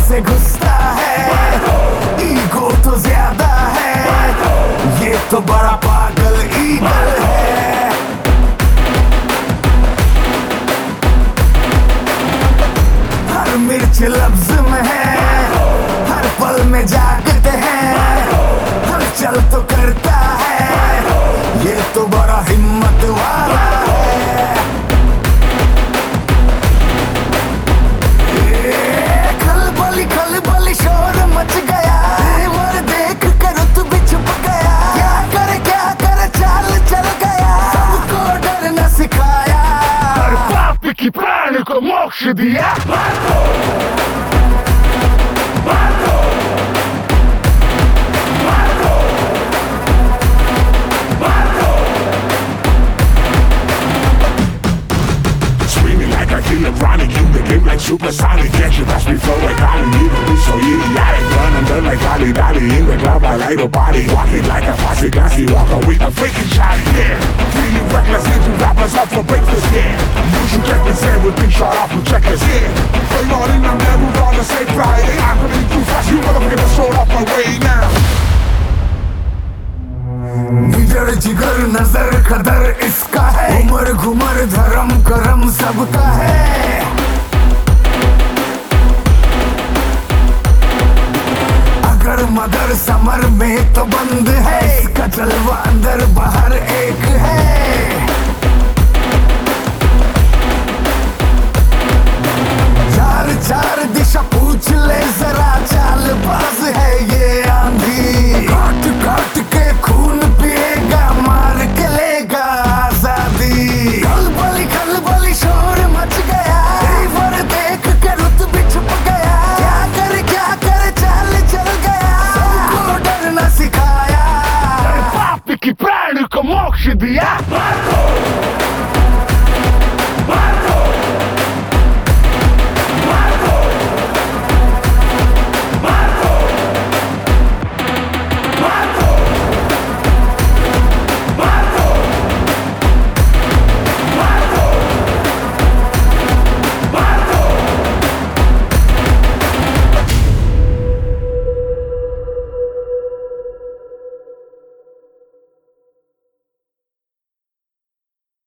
से घुसता है, ईगो तो ज्यादा है, ये तो बड़ा पागल ईगल है। हर मिर्च लफ्ज में है, हर पल में जागते हैं, हर चल तो करता है, ये तो बड़ा हिम्मत वाला है। खलबली शोर मच गया, तेवर देख कर तू भी छुप गया, क्या करे चाल चल गया, सबको डरना सिखाया, हर पाप की प्राण को मोक्ष दिया। Ironic, you the game like supersonic. Can't you watch me flow like Holly? You don't be so idiotic. Run and run like Dolly Dolly. In the club, I like a body. Walking like a posse, glassy walker with a freaking shot, yeah. Feeling reckless, into rappers up for breakfast, yeah. You should check this in with big shot off and checkers, yeah. Hey, Lord, I'm never on the same Friday. I'm gonna be too fast, you motherfuckers throw off my way now. निडर जिगर नजर कदर इसका है, उमर घुमर धर्म करम सबका है। अगर मगर समर में तो बंद है, इसका जलवा अंदर बाहर एक है। चार चार